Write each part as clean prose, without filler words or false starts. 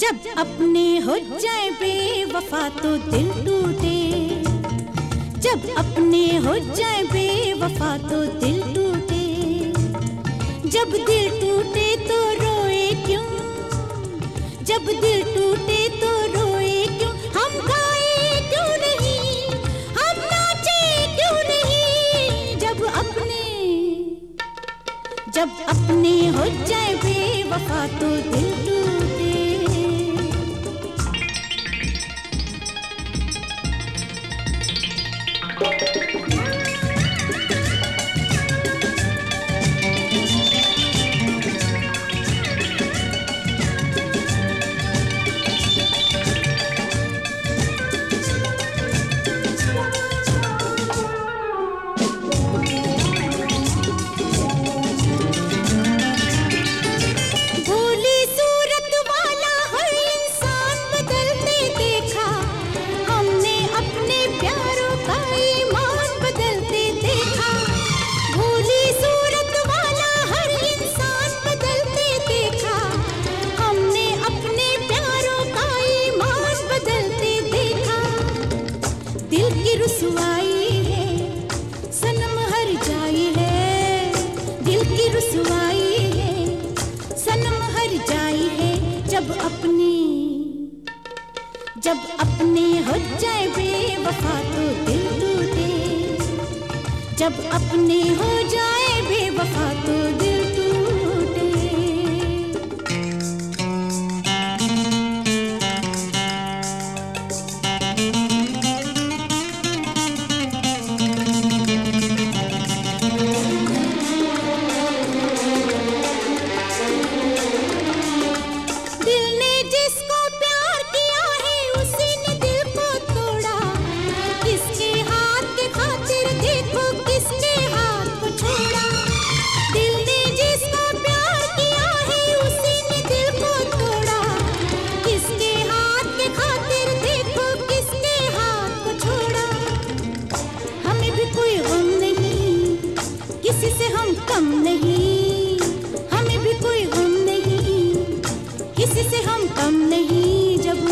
जब अपने हो जाए बेवफा तो दिल टूटे, जब अपने हो जाए बेवफा तो दिल टूटे, जब दिल टूटे तो रोए क्यों, जब दिल टूटे तो रोए क्यों, हम गाए क्यों नहीं, हम नाचे क्यों नहीं, जब अपने हो जाए बेवफा तो दिल टूटे। रुसवाई है सनम हर जाई है, दिल की रुसवाई है सनम हर जाई है, जब अपने हो जाए बेवफा तो दिल टूटे, जब अपने हो जाए बेवफा तो दिल टूटे। किसी से हम कम नहीं, हमें भी कोई गम नहीं, किसी से हम कम नहीं, जब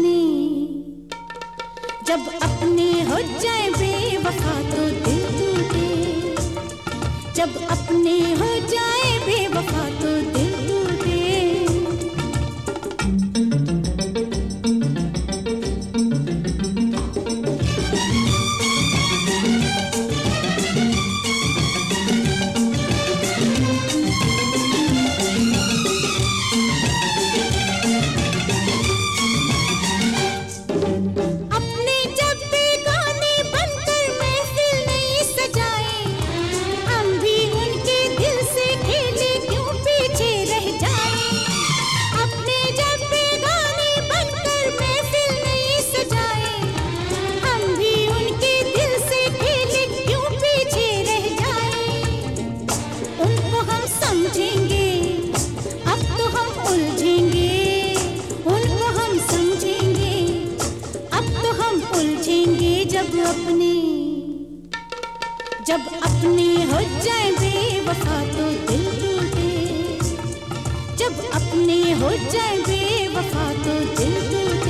अपने हो जाए बेवफा तो दिल टूटे, जब अपने हो जाए बेवफा तो दिल टूटे। जब अपने हो जाए बेवफा तो दिल टूटे, जब अपने हो जाए बेवफा तो दिल टूटे।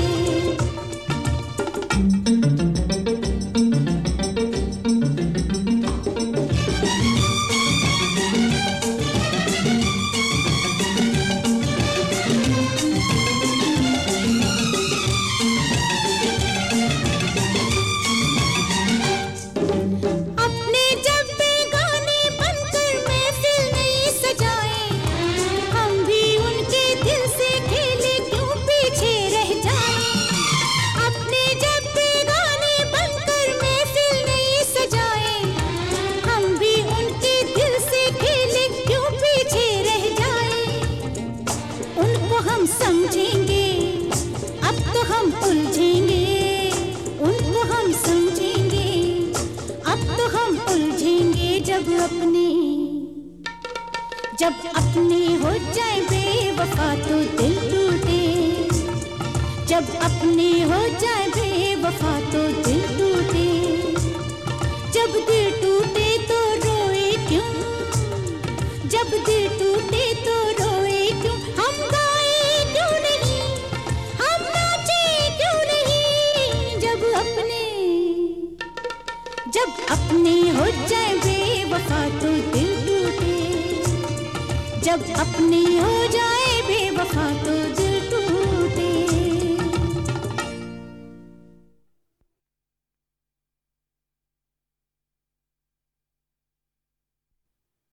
समझेंगे अब तो हम उलझेंगे, उनको हम समझेंगे अब तो हम उलझेंगे, जब अपने हो जाए बेवफा तो दिल टूटे, जब अपने हो जाए बेवफा तो दिल टूटे, जब दिल टूटे तो रोए क्यों, जब दिल टूटे तो रोए क्यों, हम गाए क्यों नहीं, अपने हो जाए बेवफा तो दिल टूटे, जब अपने हो जाए बेवफा तो दिल